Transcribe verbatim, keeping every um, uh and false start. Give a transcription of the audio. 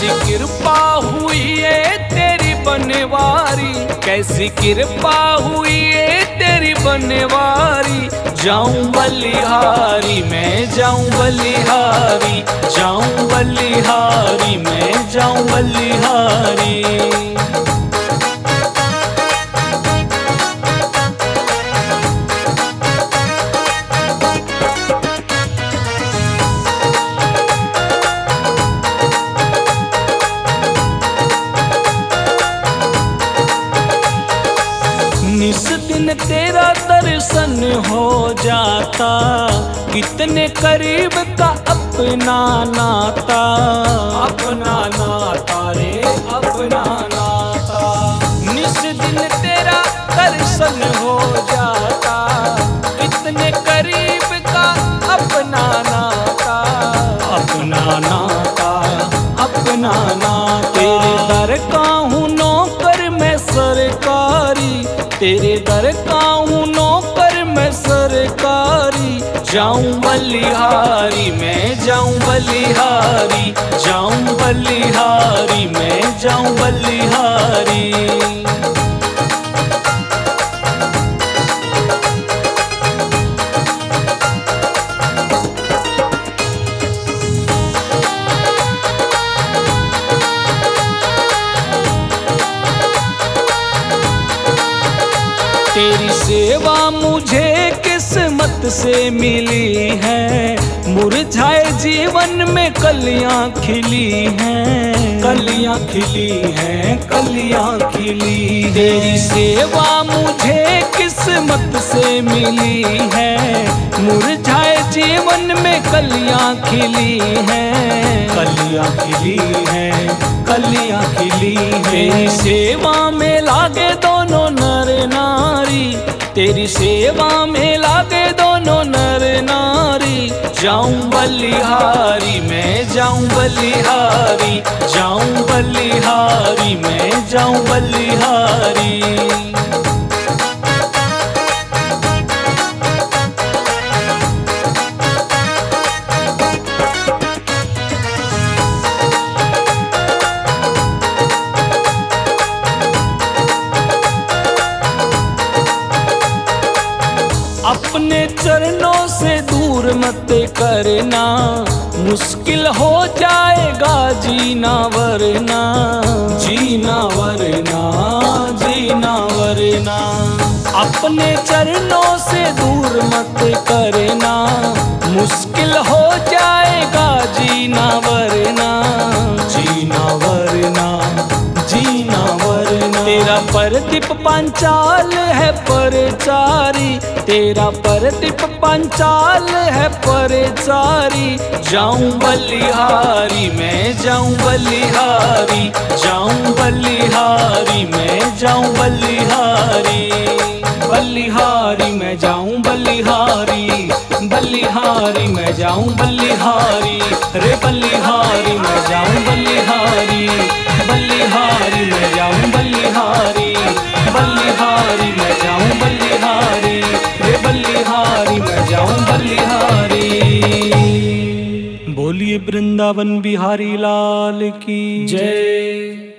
कैसी कृपा हुई है तेरी बनवारी, कैसी कृपा हुई है तेरी बनवारी। जाऊं बलिहारी मैं जाऊं बलिहारी, जाऊं बलिहारी मैं जाऊं बलिहारी। निस दिन तेरा दर्शन हो जाता, कितने करीब का अपना नाता, अपना नाता रे अपना नाता। निस दिन तेरा दर्शन हो जाता, कितने करीब का अपना नाता, अपना नाता अपना नाता। तेरे दर का हूँ नौकर मैं सरकारी, तेरे दर का हूँ नौकर मैं सरकारी। जाऊं बलिहारी मैं जाऊं बलिहारी, जाऊं बलिहारी मैं जाऊं बलिहारी। तेरी सेवा मुझे किस्मत से मिली है, मुरझाए जीवन में कलियां खिली हैं, कलियां खिली हैं कलियां खिली। तेरी सेवा मुझे किस्मत से मिली है, मुरझाए जीवन में कलियां खिली हैं, कलियां खिली हैं कलियां खिली हैं। तेरी सेवा में लागे दोनों नर नारी, तेरी सेवा में लागे दोनों नर नारी। जाऊं बलिहारी मैं जाऊं बलिहारी, जाऊं बलिहारी मैं जाऊं बलिहारी। अपने चरणों से दूर मत करना, मुश्किल हो जाएगा जीना वरना, जीना वरना जीना वरना। अपने चरणों से दूर मत करना, मुश्किल हो जाएगा जीना वरना, जीना वरना जीना वरना। तेरा प्रदीप पांचाल है परचारी, तेरा प्रदीप पांचाल है परचारी। जाऊं बलिहारी मैं जाऊं बलिहारी, जाऊं बलिहारी मैं जाऊं बलिहारी। बलिहारी मैं जाऊं बलिहारी, बलिहारी मैं जाऊं बलिहारी रे बलिहारी मैं जाऊं बलिहारी, बलिहारी मैं जाऊं बलिहारी, बलिहारी मैं जाऊं बलिहारी रे बलिहारी मैं जाऊं बलिहारी। बोलिए वृंदावन बिहारी लाल की जय।